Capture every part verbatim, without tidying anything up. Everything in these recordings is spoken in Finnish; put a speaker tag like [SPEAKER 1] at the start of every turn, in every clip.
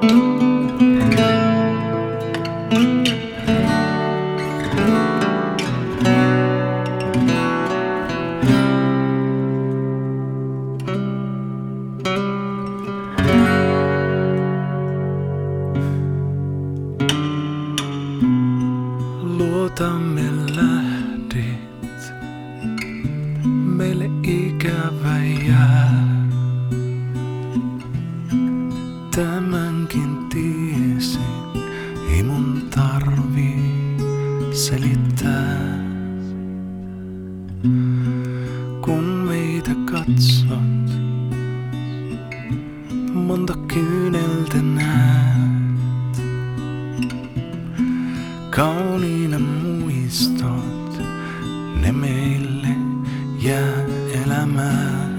[SPEAKER 1] Luotamme lähdit, meille ikävä jää. Tämänkin tiesin, ei mun tarvii selittää. Kun meitä katsot, monta kyyneltä näet. Kauniina muistot, ne meille jää elämään.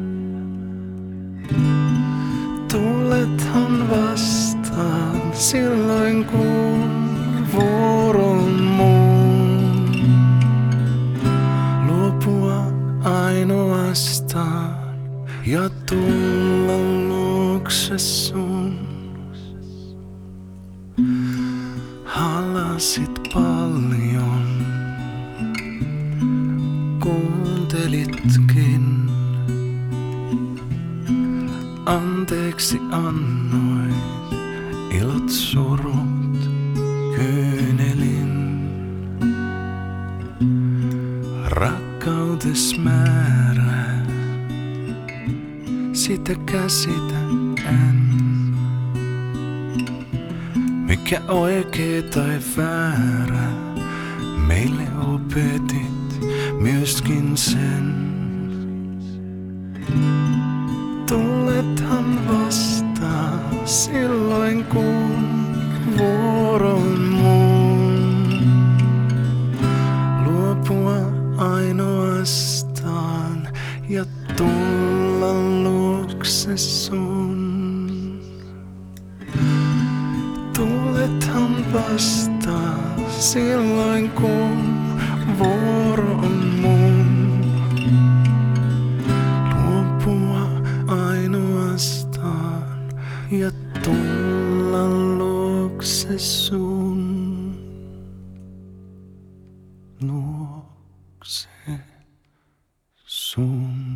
[SPEAKER 1] Tulethan vastaan silloin kun vuoron mun. Luopua ainoastaan ja tulla luokse sun. Halasit paljon, kuuntelitkin. Anteeksi annoit, ilot surut kyynelin. Rakkautes määrää, sitä käsitä en. Mikä oikee tai väärä, meille opetit myöskin sen. Tulethan vastaan silloin kun vuoron mun. Luopua ainoastaan ja tulla luokse sun. Tulethan vastaan silloin kun vuoro on mun. Luopua ainoastaan ja tulla luokse sun. Luokse sun.